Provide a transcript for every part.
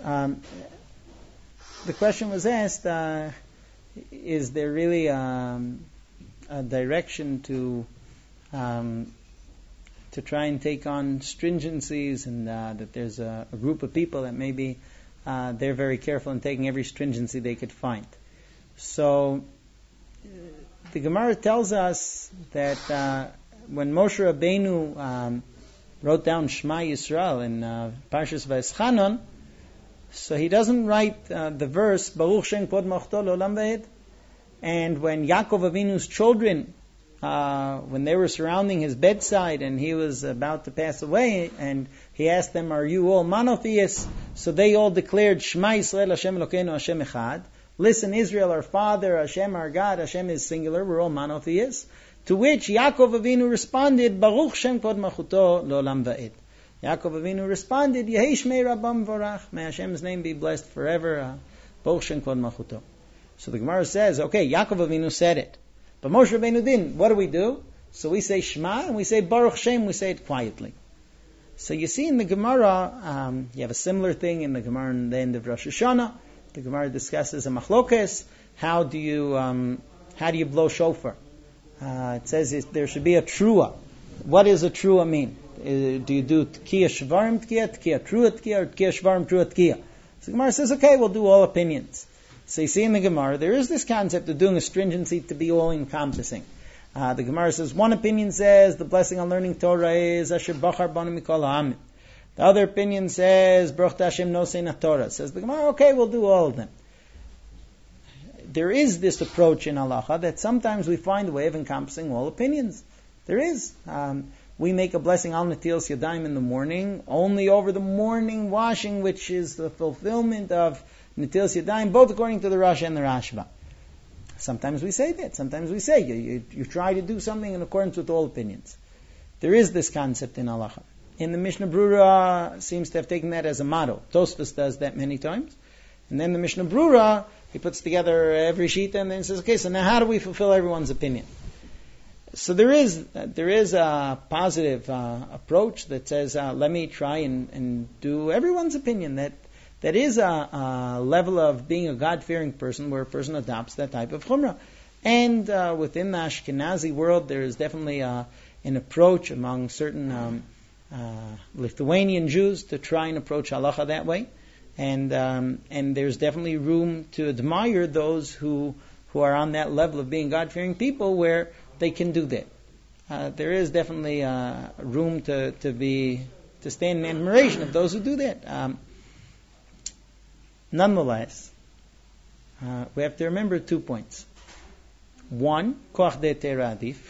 The question was asked, is there really a direction to try and take on stringencies, and that there's a group of people that maybe they're very careful in taking every stringency they could find. So the Gemara tells us that when Moshe Rabbeinu wrote down Shema Yisrael in Parshas Vayeschanon, so he doesn't write the verse Baruch Shem Kvod Malchuto Le'olam Va'ed. And when Yaakov Avinu's children, when they were surrounding his bedside and he was about to pass away, and he asked them, "Are you all monotheists?" So they all declared, "Shema Yisrael Hashem Elokeinu Hashem Echad." Listen, Israel, our Father, Hashem, our God, Hashem is singular, we're all monotheists. To which Yaakov Avinu responded, Baruch Shem Kvod Malchuto Le'olam Va'ed. Yaakov Avinu responded, Yehi Shmei Rabbam Vorach, may Hashem's name be blessed forever, Baruch Shem Kvod Malchuto. So the Gemara says, okay, Yaakov Avinu said it, but Moshe Rabbeinu didn't. What do? So we say Shema, and we say Baruch Shem, we say it quietly. So you see in the Gemara, you have a similar thing in the Gemara in the end of Rosh Hashanah. The Gemara discusses a machlokes. How do you blow shofar? It says there should be a trua. What does a trua mean? Do you do tkiya shvarim tkiya trua tkiya, or tkiya shvarim trua tkiya? So the Gemara says, okay, we'll do all opinions. So you see in the Gemara, there is this concept of doing a stringency to be all-encompassing. The Gemara says, one opinion says the blessing on learning Torah is Asher Bachar Banu Mikol Ha'amim. The other opinion says Baruch Hashem Nosei Torah. Says the Gemara, okay, we'll do all of them. There is this approach in halacha that sometimes we find a way of encompassing all opinions. There is. We make a blessing al Netilas Yadayim in the morning, only over the morning washing, which is the fulfillment of Netilas Yadayim, both according to the Rasha and the Rashba. Sometimes we say that. Sometimes we say you try to do something in accordance with all opinions. There is this concept in halacha. In the Mishnah Brura seems to have taken that as a motto. Tosfos does that many times. And then the Mishnah Brura, he puts together every shita and then says, okay, so now how do we fulfill everyone's opinion? So there is a positive approach that says, let me try and do everyone's opinion. That is a level of being a God-fearing person where a person adopts that type of chumrah. And within the Ashkenazi world, there is definitely an approach among certain Lithuanian Jews to try and approach halacha that way. And there's definitely room to admire those who are on that level of being God-fearing people where they can do that. There is definitely room to stand in admiration of those who do that. Nonetheless, we have to remember 2 points. One, koach de tera adif.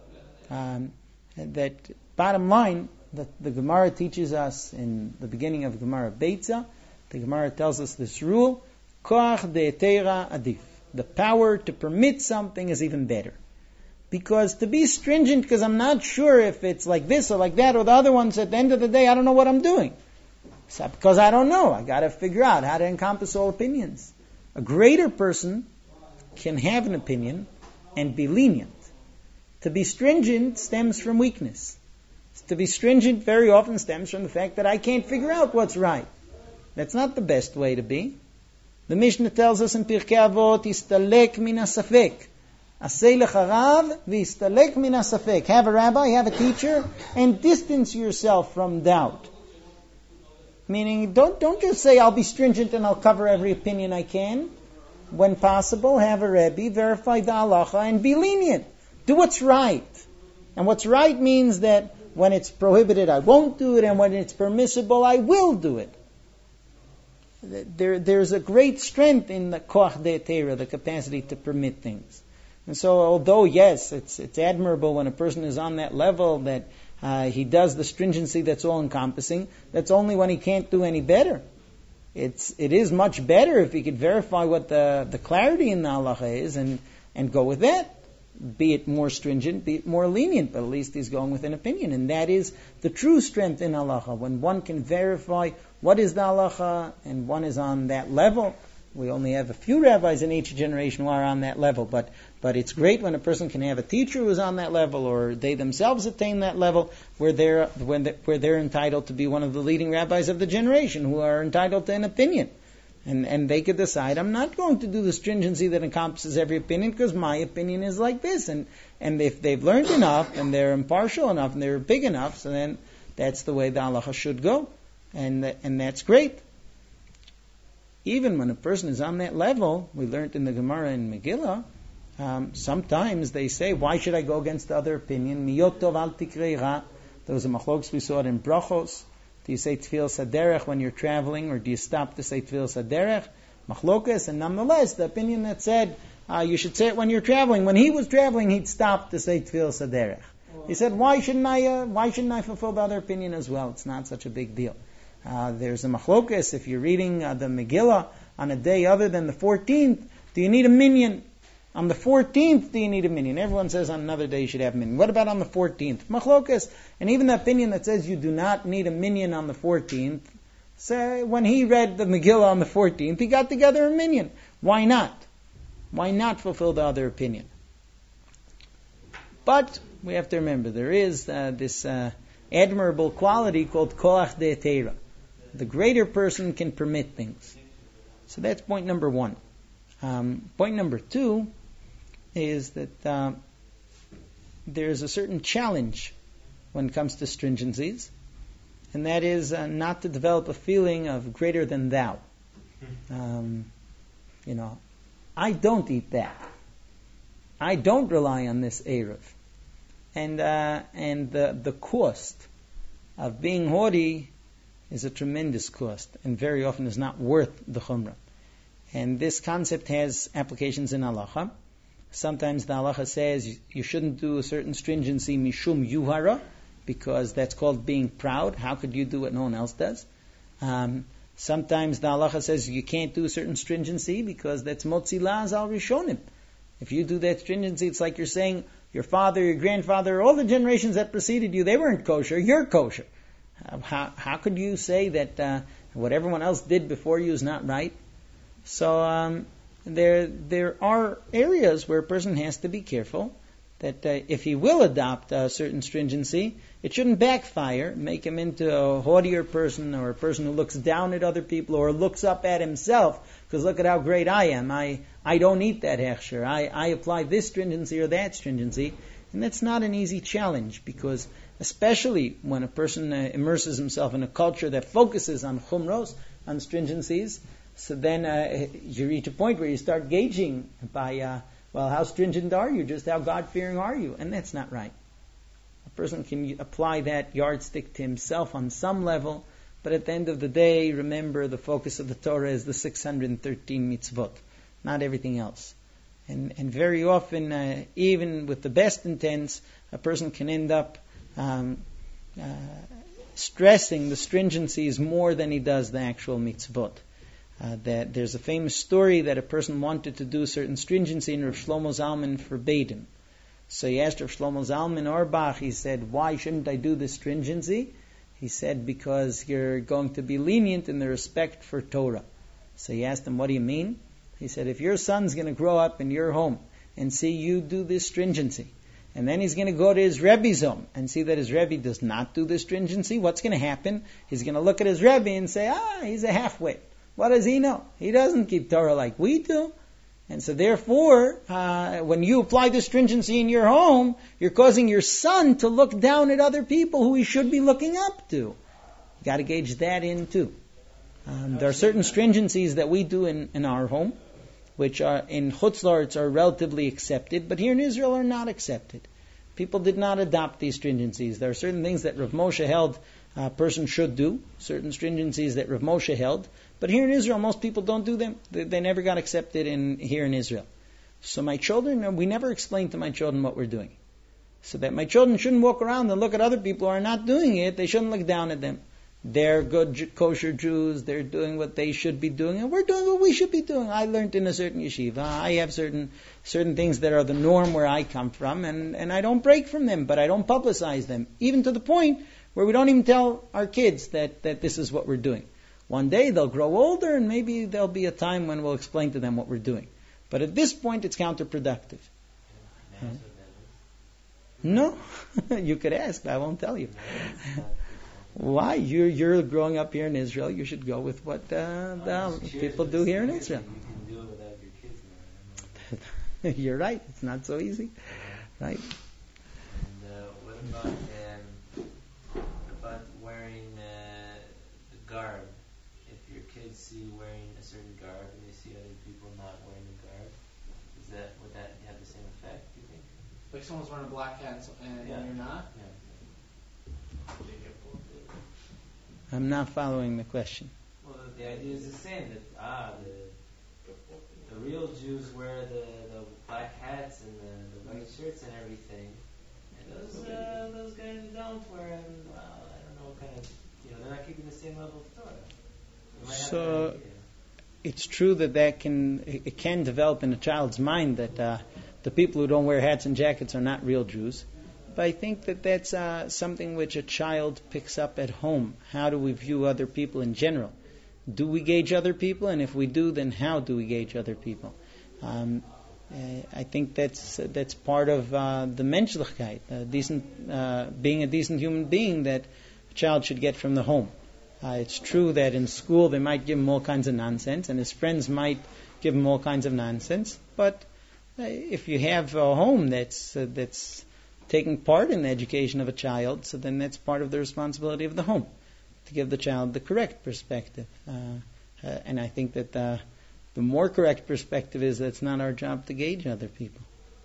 That bottom line, that the Gemara teaches us in the beginning of Gemara Beitza, the Gemara tells us this rule, koach de tera adif. The power to permit something is even better. Because to be stringent, because I'm not sure if it's like this or like that or the other ones, at the end of the day, I don't know what I'm doing. So because I don't know, I got to figure out how to encompass all opinions. A greater person can have an opinion and be lenient. To be stringent stems from weakness. To be stringent very often stems from the fact that I can't figure out what's right. That's not the best way to be. The Mishnah tells us in Pirkei Avot, Istalek min hasafek. Asei lecharav v'istalek min hasafek. Have a rabbi, have a teacher, and distance yourself from doubt. Meaning, don't just say, I'll be stringent and I'll cover every opinion I can. When possible, have a Rebbe, verify the halacha, and be lenient. Do what's right. And what's right means that when it's prohibited, I won't do it, and when it's permissible, I will do it. There's a great strength in the koach de tera, the capacity to permit things. And so, although, yes, it's admirable when a person is on that level that he does the stringency that's all-encompassing, that's only when he can't do any better. It is much better if he could verify what the clarity in the halacha is and go with that. Be it more stringent, be it more lenient, but at least he's going with an opinion. And that is the true strength in halacha, when one can verify what is the halacha and one is on that level. We only have a few rabbis in each generation who are on that level, but But it's great when a person can have a teacher who's on that level, or they themselves attain that level, where they're entitled to be one of the leading rabbis of the generation, who are entitled to an opinion. And they could decide, I'm not going to do the stringency that encompasses every opinion, because my opinion is like this. And if they've learned enough, and they're impartial enough, and they're big enough, so then that's the way the halacha should go. And that's great. Even when a person is on that level, we learned in the Gemara in Megillah, sometimes they say, why should I go against the other opinion? Miyot tov al tikrei ra. There was a machlokes, we saw it in Brachos. Do you say Tefillah Saderech when you're traveling, or do you stop to say Tefillah Saderech? Machlokes, and nonetheless, the opinion that said you should say it when you're traveling. When he was traveling, he'd stop to say Tefillah Saderech. He said, why shouldn't I fulfill the other opinion as well? It's not such a big deal. There's a machlokes, if you're reading the Megillah on a day other than the 14th, do you need a minyan? On the 14th, do you need a minyan? Everyone says on another day you should have a minyan. What about on the 14th? Machlokes. And even the opinion that says you do not need a minyan on the 14th, say when he read the Megillah on the 14th, he got together a minyan. Why not? Why not fulfill the other opinion? But we have to remember, there is this admirable quality called koach de'etera. The greater person can permit things. So that's point number one. Point number two is that there's a certain challenge when it comes to stringencies, and that is not to develop a feeling of greater than thou. I don't eat that. I don't rely on this Erev. And the cost of being haughty is a tremendous cost, and very often is not worth the chumrah. And this concept has applications in halacha. Sometimes the halacha says you shouldn't do a certain stringency mishum yuhara, because that's called being proud. How could you do what no one else does? Sometimes the halacha says you can't do a certain stringency because that's motzi la'az al rishonim. If you do that stringency, it's like you're saying your father, your grandfather, all the generations that preceded you, they weren't kosher, you're kosher. How could you say that what everyone else did before you is not right? So there are areas where a person has to be careful that if he will adopt a certain stringency, it shouldn't backfire, make him into a haughtier person, or a person who looks down at other people, or looks up at himself, because look at how great I am. I don't eat that hechsher. I apply this stringency or that stringency. And that's not an easy challenge, because especially when a person immerses himself in a culture that focuses on chumros, on stringencies, so then you reach a point where you start gauging by, how stringent are you? Just how God-fearing are you? And that's not right. A person can apply that yardstick to himself on some level, but at the end of the day, remember the focus of the Torah is the 613 mitzvot, not everything else. And very often, even with the best intents, a person can end up stressing the stringencies more than he does the actual mitzvot. That there's a famous story that a person wanted to do a certain stringency and Rav Shlomo Zalman forbade him. So he asked Rav Shlomo Zalman Auerbach, he said, why shouldn't I do this stringency? He said, because you're going to be lenient in the respect for Torah. So he asked him, what do you mean? He said, if your son's going to grow up in your home and see you do this stringency, and then he's going to go to his Rebbe's home and see that his Rebbe does not do this stringency, what's going to happen? He's going to look at his Rebbe and say, he's a halfwit. What does he know? He doesn't keep Torah like we do. And so therefore, when you apply the stringency in your home, you're causing your son to look down at other people who he should be looking up to. You got to gauge that in too. There are certain stringencies that we do in our home, which are in Chutz La'aretz are relatively accepted, but here in Israel are not accepted. People did not adopt these stringencies. There are certain things that Rav Moshe held a person should do, certain stringencies that Rav Moshe held, but here in Israel most people don't do them. They never got accepted here in Israel. So my children, we never explained to my children what we're doing. So that my children shouldn't walk around and look at other people who are not doing it, they shouldn't look down at them. They're good kosher Jews, they're doing what they should be doing, and we're doing what we should be doing. I learned in a certain yeshiva, I have certain things that are the norm where I come from, and I don't break from them, but I don't publicize them, even to the point where we don't even tell our kids that this is what we're doing. One day they'll grow older, and maybe there'll be a time when we'll explain to them what we're doing. But at this point, it's counterproductive. May I ask what that No, is? you could ask, but I won't tell you. No, it's not. Why? You're growing up here in Israel. You should go with what the people do here in Israel. You can do it without your kids now. You're right. It's not so easy, right? And what about wearing the garb? If your kids see you wearing a certain garb and they see other people not wearing the garb, would that have the same effect? Do you think? Like someone's wearing a black hat and you're not? Yeah. I'm not following the question. Well, the idea is the same. That the real Jews wear the black hats and the white shirts and everything, and those guys don't wear them. Well, I don't know what kind of, they're not keeping the same level of Torah. So it's true that it can develop in a child's mind that the people who don't wear hats and jackets are not real Jews. But I think that that's something which a child picks up at home. How do we view other people in general? Do we gauge other people? And if we do, then how do we gauge other people? I think that's part of the menschlichkeit, being a decent human being that a child should get from the home. It's true that in school they might give him all kinds of nonsense, and his friends might give him all kinds of nonsense. But if you have a home that's taking part in the education of a child, so then that's part of the responsibility of the home, to give the child the correct perspective. And I think that the more correct perspective is that it's not our job to gauge other people.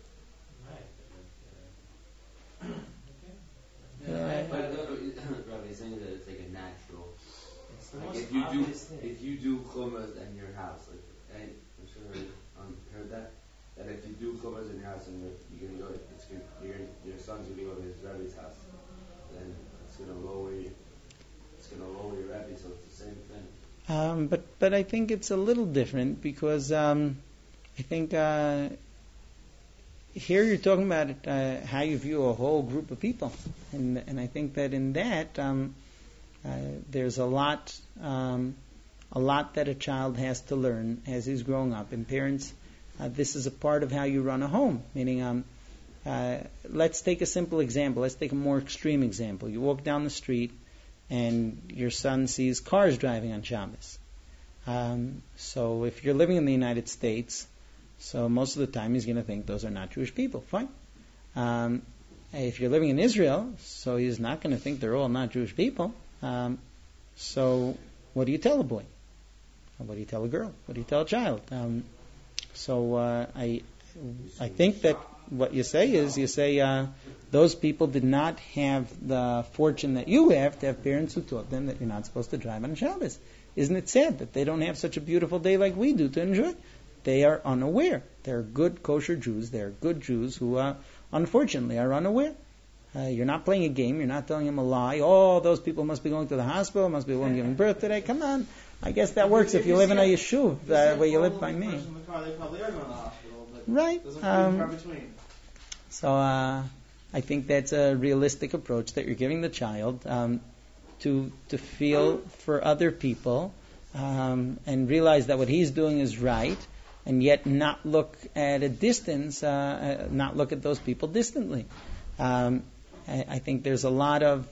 Right. But Rabbi is saying that it's like a natural. It's the Like most if you do chumas in your house, I'm sure heard that if you do chumas in your house and you're gonna go, your son's gonna go to his Rebbe's house, then it's gonna lower your Rebbe, so it's the same thing. But I think it's a little different because I think here you're talking about how you view a whole group of people, and I think that in that there's a lot that a child has to learn as he's growing up. And parents, this is a part of how you run a home. Meaning, let's take a simple example. Let's take a more extreme example. You walk down the street and your son sees cars driving on Shabbos. So if you're living in the United States, so most of the time he's going to think those are not Jewish people. Fine. If you're living in Israel, so he's not going to think they're all not Jewish people. So what do you tell a boy? What do you tell a girl? What do you tell a child? So I think that what you say is those people did not have the fortune that you have to have parents who taught them that you're not supposed to drive on Shabbos. Isn't it sad that they don't have such a beautiful day like we do to enjoy? They are unaware. They're good kosher Jews. They're good Jews who, unfortunately, are unaware. You're not playing a game. You're not telling them a lie. Oh, those people must be going to the hospital. Must be the one giving birth today. Come on. I guess that works if you live in a yeshuv, where you live by me. They probably are going to the hospital, but right. Doesn't far between. So I think that's a realistic approach that you're giving the child to feel for other people and realize that what he's doing is right, and yet not look at a distance, not look at those people distantly. I think there's a lot of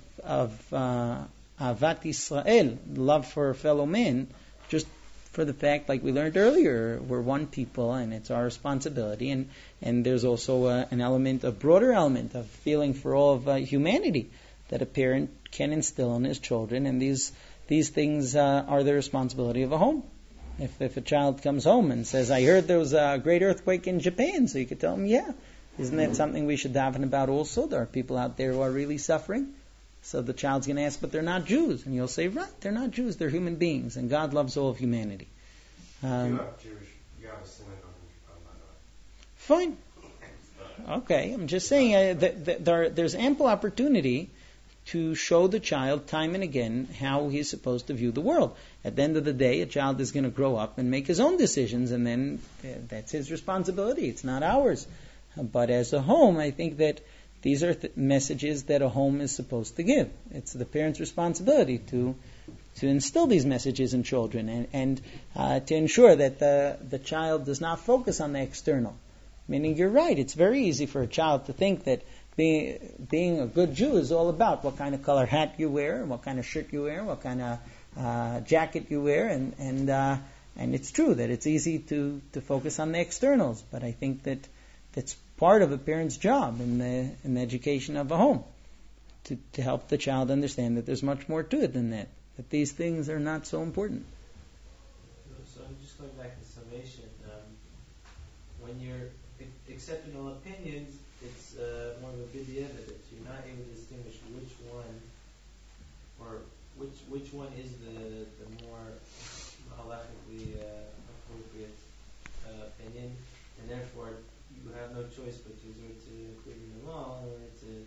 Avat Yisrael, love for fellow men, just for the fact, like we learned earlier, we're one people and it's our responsibility, and there's also an element, a broader element of feeling for all of humanity that a parent can instill in his children, and these things are the responsibility of a home. If a child comes home and says, I heard there was a great earthquake in Japan, so you could tell him, yeah. Isn't that something we should daven about also? There are people out there who are really suffering. So the child's going to ask, but they're not Jews. And you'll say, right, they're not Jews, they're human beings, and God loves all of humanity. You have Jewish, you have a synagogue in Fine. Okay, I'm just saying there's ample opportunity to show the child time and again how he's supposed to view the world. At the end of the day, a child is going to grow up and make his own decisions, and then that's his responsibility. It's not ours. But as a home, I think that these are messages that a home is supposed to give. It's the parent's responsibility to instill these messages in children and to ensure that the child does not focus on the external, Meaning you're right, it's very easy for a child to think that being a good Jew is all about what kind of color hat you wear, what kind of shirt you wear, what kind of jacket you wear, and it's true that it's easy to focus on the externals, but I think that that's part of a parent's job in the education of a home, to help the child understand that there's much more to it than that these things are not so important. So I'm just going back to summation. When you're accepting all opinions, it's more of a biddy evidence. You're not able to distinguish which one, or which one is the more halachically appropriate opinion, and therefore you have no choice but to resort to including them all in order to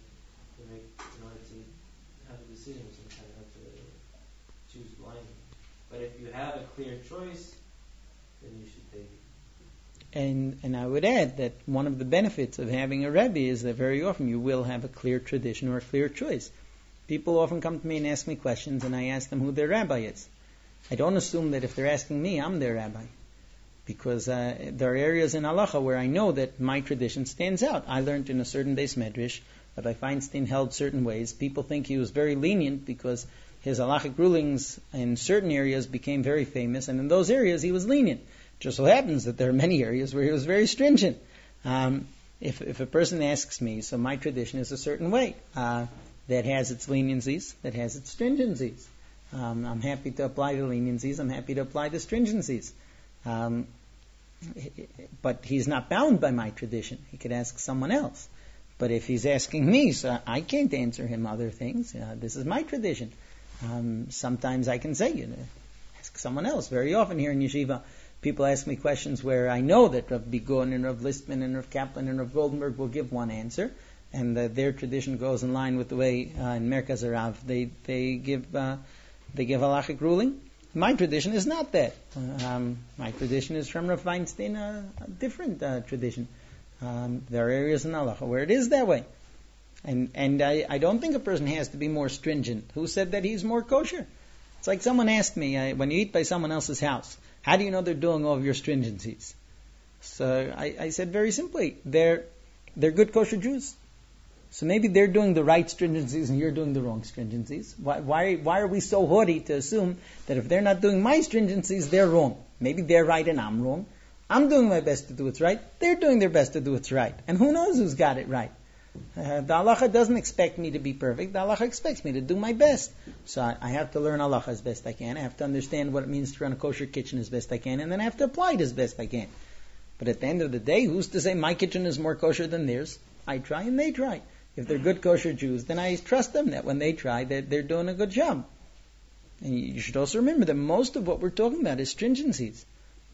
have a decision. Sometimes you have to choose blindly. But if you have a clear choice, then you should take it. And I would add that one of the benefits of having a Rebbe is that very often you will have a clear tradition or a clear choice. People often come to me and ask me questions, and I ask them who their rabbi is. I don't assume that if they're asking me, I'm their rabbi. Because there are areas in halacha where I know that my tradition stands out. I learned in a certain Beis Medrash, Rabbi Feinstein held certain ways. People think he was very lenient because his halachic rulings in certain areas became very famous, and in those areas he was lenient. It just so happens that there are many areas where he was very stringent. If a person asks me, so my tradition is a certain way that has its leniencies, that has its stringencies. I'm happy to apply the leniencies. I'm happy to apply the stringencies. But he's not bound by my tradition. He could ask someone else. But if he's asking me, so I can't answer him other things. This is my tradition. Sometimes I can say, ask someone else. Very often here in Yeshiva, people ask me questions where I know that Rav Bigun and Rav Listman and Rav Kaplan and Rav Goldenberg will give one answer, and their tradition goes in line with the way in Merkaz Harav they give halachic ruling. My tradition is not that. My tradition is from Rav Feinstein, a different tradition. There are areas in halacha where it is that way. And I don't think a person has to be more stringent. Who said that he's more kosher? It's like someone asked me, when you eat by someone else's house, how do you know they're doing all of your stringencies? So I said very simply, they're good kosher Jews. So maybe they're doing the right stringencies and you're doing the wrong stringencies. Why are we so haughty to assume that if they're not doing my stringencies, they're wrong? Maybe they're right and I'm wrong. I'm doing my best to do what's right. They're doing their best to do what's right. And who knows who's got it right? The halacha doesn't expect me to be perfect. The halacha expects me to do my best. So I have to learn halacha as best I can. I have to understand what it means to run a kosher kitchen as best I can. And then I have to apply it as best I can. But at the end of the day, who's to say my kitchen is more kosher than theirs? I try and they try. If they're good kosher Jews, then I trust them that when they try, they're doing a good job. And you should also remember that most of what we're talking about is stringencies.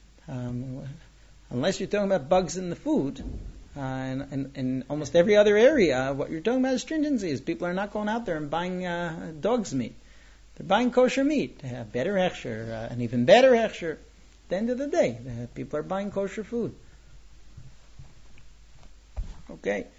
Unless you're talking about bugs in the food, and in almost every other area, what you're talking about is stringencies. People are not going out there and buying dog's meat. They're buying kosher meat. Better hechsher, an even better hechsher. At the end of the day, people are buying kosher food. Okay.